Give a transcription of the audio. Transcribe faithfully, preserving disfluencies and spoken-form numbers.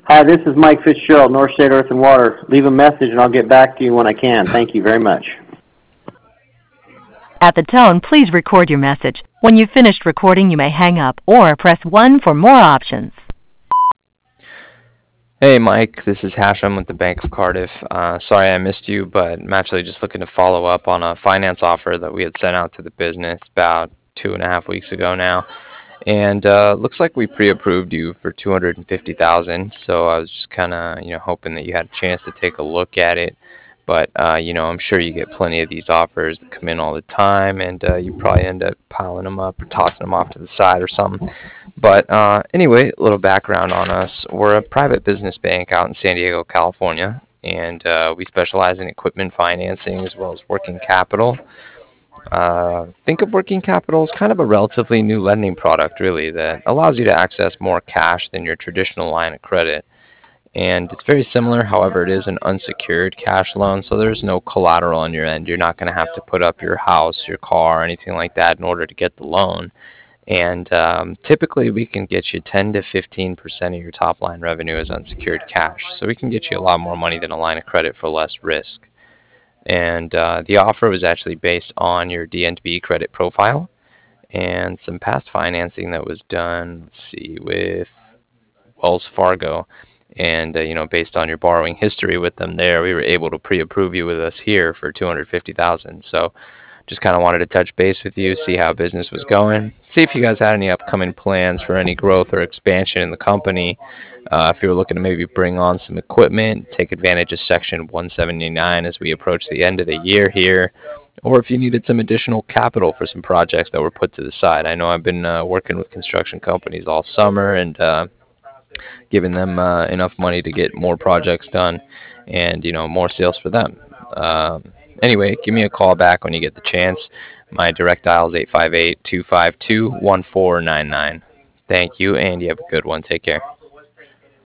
Hi, this is Mike Fitzgerald, North State Earth and Water. Leave a message and I'll get back to you when I can. Thank you very much. At the tone, please record your message. When you've finished recording, you may hang up or press one for more options. Hey Mike, this is Hashem with the Bank of Cardiff. Uh, sorry I missed you, but I'm actually just looking to follow up on a finance offer that we had sent out to the business about two and a half weeks ago now. And uh, looks like we pre-approved you for two hundred fifty thousand dollars, so I was just kind of, you know, hoping that you had a chance to take a look at it. But, uh, you know, I'm sure you get plenty of these offers that come in all the time, and uh, you probably end up piling them up or tossing them off to the side or something. But uh, anyway, a little background on us. We're a private business bank out in San Diego, California, and uh, we specialize in equipment financing as well as working capital. Uh, think of working capital as kind of a relatively new lending product, really, that allows you to access more cash than your traditional line of credit. And it's very similar, however, it is an unsecured cash loan, so there's no collateral on your end. You're not going to have to put up your house, your car, anything like that in order to get the loan. And um, typically we can get you ten to fifteen percent of your top line revenue as unsecured cash. So we can get you a lot more money than a line of credit for less risk. And uh, the offer was actually based on your D N B credit profile and some past financing that was done, let's see, with Wells Fargo. And, uh, you know, based on your borrowing history with them there, we were able to pre-approve you with us here for two hundred fifty thousand dollars. So just kind of wanted to touch base with you, see how business was going, see if you guys had any upcoming plans for any growth or expansion in the company. Uh, if you were looking to maybe bring on some equipment, take advantage of Section one seventy-nine as we approach the end of the year here, or if you needed some additional capital for some projects that were put to the side. I know I've been uh, working with construction companies all summer and uh, giving them uh, enough money to get more projects done and, you know, more sales for them. Um, anyway, give me a call back when you get the chance. My direct dial is eight five eight, two five two, one four nine nine. Thank you, and you have a good one. Take care.